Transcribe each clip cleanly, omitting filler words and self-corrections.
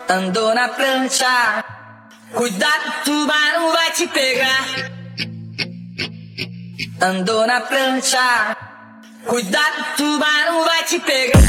Andou na prancha, cuidado, tubarão vai te pegar. Andou na prancha, cuidado, tubarão vai te pegar.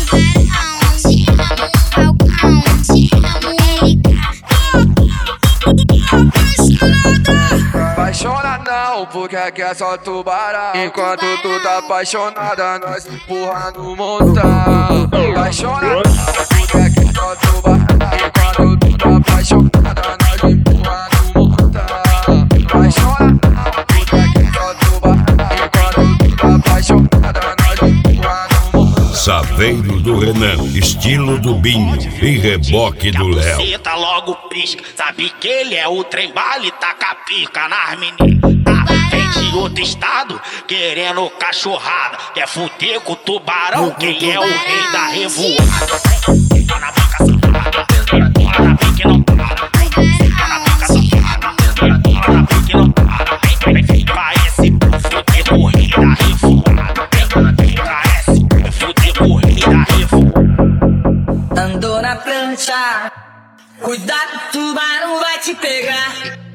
Apaixona não, porque aqui é só tubarão. Enquanto tu tá apaixonada, nós empurra no montão. Apaixona não, porque aqui é só tubarão. Enquanto tu tá apaixonada, nós empurra no montão. Apaixona não, porque aqui é só tubarão. Enquanto tu tá apaixonada, nós empurra no montão. Saveiro do Renan, estilo do Binho e reboque do Léo. Você tá logo pisca, sabe que ele é o trem bala e taca pica nas meninas. Tá, vem de outro estado, querendo cachorrada. Quer fuder com o tubarão, quem é o rei da revoada. Tá na boca safada, bola na pique não para. Tá na boca safada, bola na pique não para. Vem pra esse fuder com o rei da revoada. Vem pra esse fuder com o rei da revoada. Andou na prancha, cuidado, tubarão vai te pegar.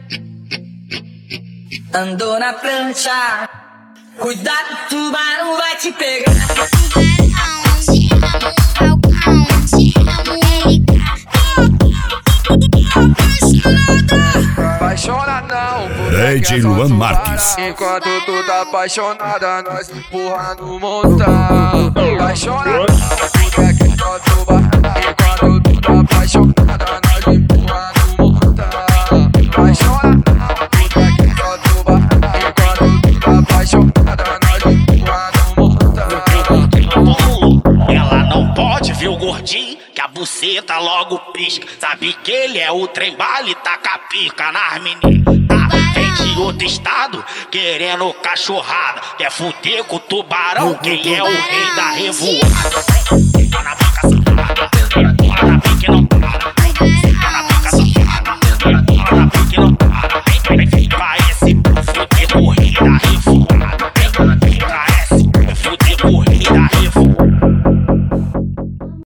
Andou na prancha, cuidado, tubarão vai te pegar. Apaixona não, porque DJ Luan Marques. enquanto tu tá apaixonada, nós empurra no montão. Apaixona não, porque aqui é só tubarão. Enquanto tu tá apaixonada, nós empurra no montão. Apaixona não, porque aqui é só tubarão. Enquanto tu tá apaixonada, nós empurra no montão. Ela não pode ver o gordinho, que a buceta logo pisca. Sabe que ele é o trem bala e taca pica nas meninas. Tá, vem de outro estado, querendo cachorrada. Quer fuder com o tubarão, quem é o rei da revoada. Tá na